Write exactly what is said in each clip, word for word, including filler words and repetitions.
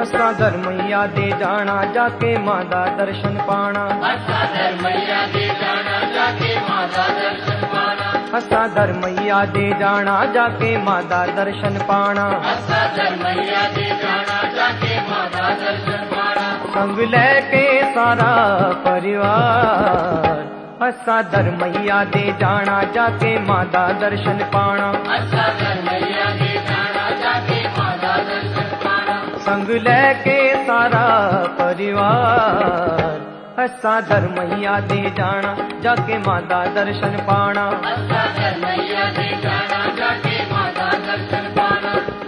असा धर्मैया दे जाना जाके मादा दर्शन पाना। असा धर्मैया दे जाना जाके मादा दर्शन पाना। असा धर्मैया दे जाना जाके मादा दर्शन पाना। असा धर्मैया दे जाना जाके मादा दर्शन पाना। संग लेके सारा परिवार असा धर्मैया दे जाना जाके मादा दर्शन पाना। असा धर्मैया दे जाना जाके मादा दर्शन पाना। संग लेके सारा परिवार असा धर्मैया दे जाना जाके मादा दर्शन पाना। असा धर्मैया दे जाना जाके मादा दर्शन पाना।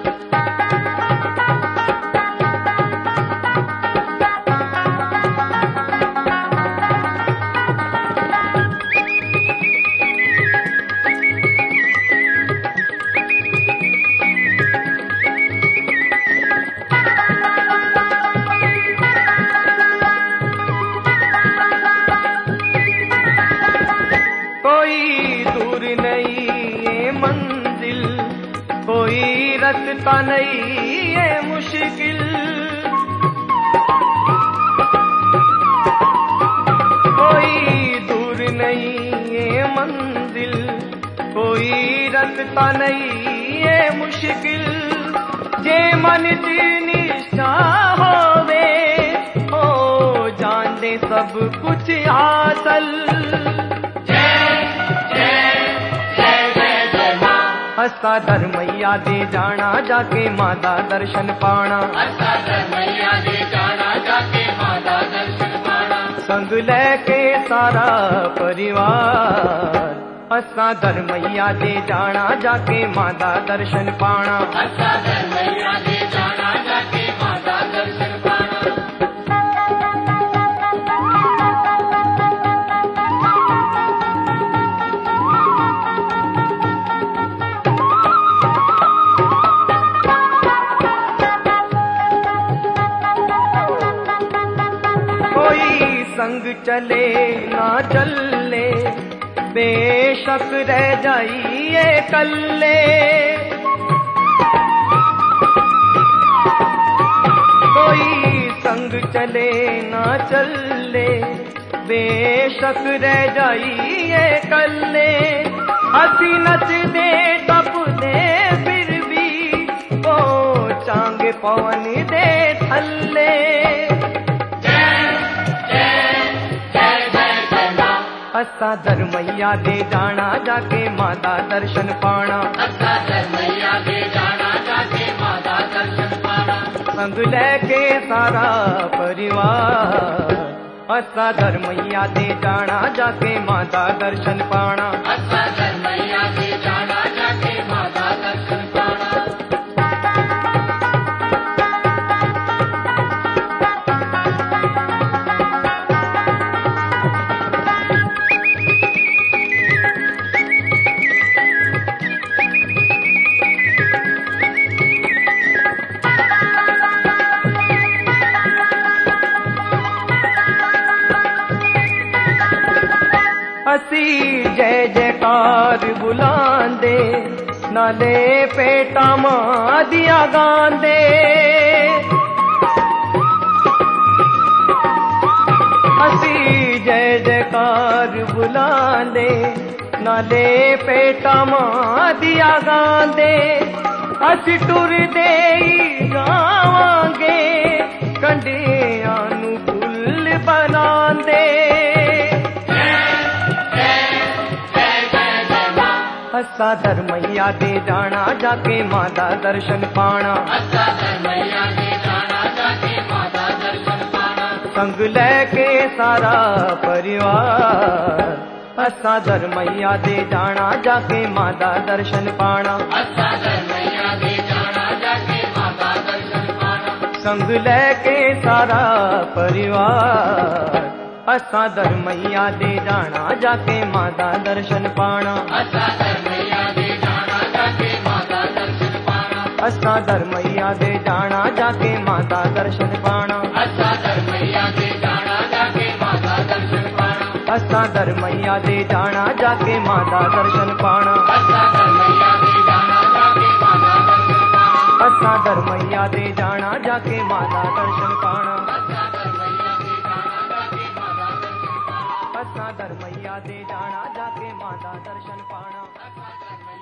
कोई दूर नहीं ये मंजिल, कोई रास्ता नहीं ये मुश्किल। कोई दूर नहीं ये मंजिल, कोई रास्ता नहीं ये मुश्किल। जे मन दी निष्ठा होवे हो जान दे सब कुछ हासिल। असा धर्मैया दे जाना जाके मादा दर्शन पाना। असा धर्मैया दे जाना जाके मादा दर्शन पाना। संग लेके सारा परिवार असा धर्मैया दे जाना जाके मादा दर्शन पाना। असा धर्मैया दे जाना जाके मादा दर्शन पाना। संग चले ना चले बेशक रह जाइए कल्ले। कोई संग चले ना चले बेशक रह जाइए कल्ले। हंसी नच दे तप दे फिर भी ओ चांगे पवन दे थल्ले। असा धर्मैया दे जाना जाके मादा दर्शन पाना। असा धर्मैया दे जाना जाके मादा दर्शन पाना। संग लेके सारा परिवार असा धर्मैया दे जाना जाके मादा दर्शन पाना। असा धर्मैया दे जाना जाके मादा दर्शन पाना। हसी जय जयकार बुलांदे नाले पेटा मां दिया गांदे। हसी जय जयकार बुलांदे नाले पेटा मां दिया गांदे। असी टुर दे जावांगे कंडियां नू फुल बनांदे। असा धर्मैया दे जाना जाके मादा दर्शन पाना। असा धर्मैया दे जाना जाके मादा दर्शन पाना। संग लेके सारा परिवार असा धर्मैया दे जाना जाके मादा दर्शन पाना। असा धर्मैया दे जाना जाके मादा दर्शन पाना। संग लेके सारा परिवार असा धर्मैया दे जाना जाके मादा दर्शन पाना। असा धर्मैया दे जाना जाके मादा दर्शन पाना। असा धर्मैया दे जाना जाके मादा दर्शन पाना। असा धर्मैया दे जाना जाके मादा दर्शन पाना। असा धर्मैया दे जाना जाके मादा दर्शन पाना। असा धर्मैया दे जाना जाके मादा दर्शन पाना। असा धर्मैया दे जाना जाके माता दर्शन पाना असा धर्मैया दे जाना जाके माता दर्शन पाना